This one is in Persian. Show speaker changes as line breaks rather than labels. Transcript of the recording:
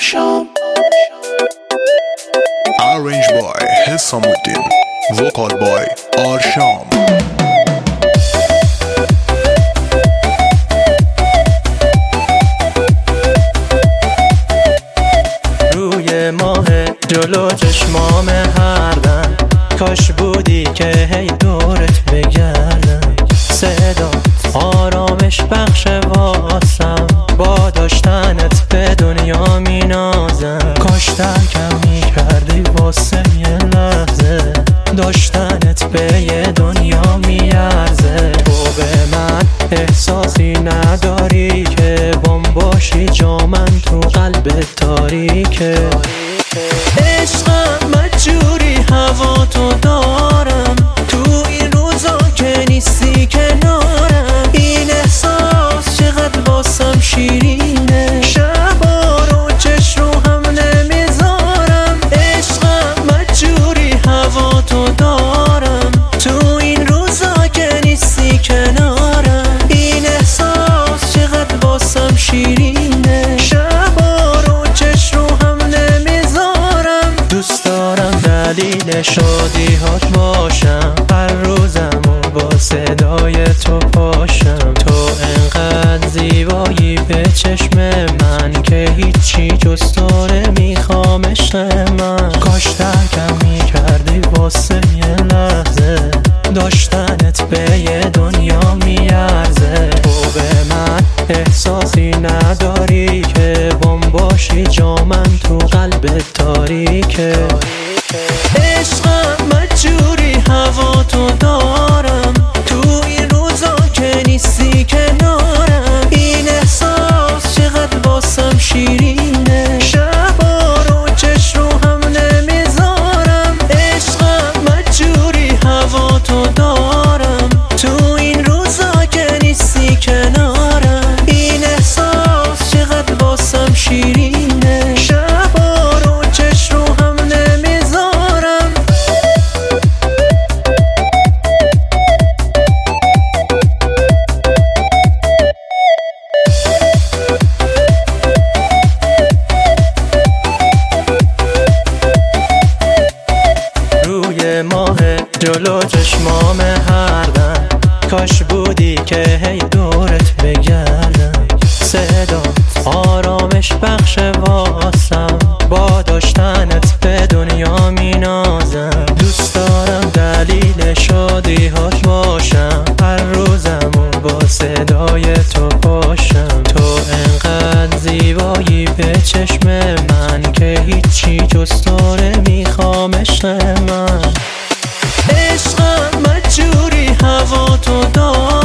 آرشام.
Arranged by Hissamuddin, vocal by آرشام.
روی ماه جلو چشمام هر دم، کاش بودی که هی دورت بگردم. صدا آرامش بخش واسم، با داشتنت به دنیا می نازم. کاش ترکم می کردی واسه یه لحظه، داشتنت به یه دنیا می ارزه. تو به من احساسی نداری که بم باشی جا من تو قلب تاریکه. عشقم مجبوری هوا تو دارم، تو این روزا که نیستی کنارم. این احساس چقدر واسم شیرینه، شبا رو چش رو هم نمیذارم. عشقم مجبوری هوا تو دارم، تو این روزا که نیستی کنارم. این احساس چقدر واسم شیرینه، شبا رو چش رو هم نمیذارم. دوست دارم دلیل شادی هات باشم، هر روزمو با صدای تو پاشم. تو انقدر زیبایی به چشم من که هیچی جز تو نمیخوام عشق من. کاش ترکم میکردی واسه یه لحظه، داشتنت به یه دنیا میارزه. تو به من احساسی نداری که بم باشی جا من تو قلب تاریکه. عشقم مجبوری هوا تو دارم، تو این روزا که نیستی کنارم. این احساس چقدر واسم شیرینه، شبا رو چش رو هم نمیذارم. عشقم مجبوری هوا تو دارم، تو این روزا که نیستی کنارم. این احساس چقدر واسم شیرینه، شبا رو چش رو هم نمیذارم. روی ماه جلو چشمام هر دم، کاش بودی که هی دورت بگردم. صدا آرامش بخش واسم، با داشتنت به دنیا می نازم. دوست دارم دلیل شادی هات باشم، هر روزمو با صدای تو پاشم. تو انقدر زیبایی به چشم من که هیچی جز تو نمیخوام عشق من. عشقم مجبوری هوا تو دارم،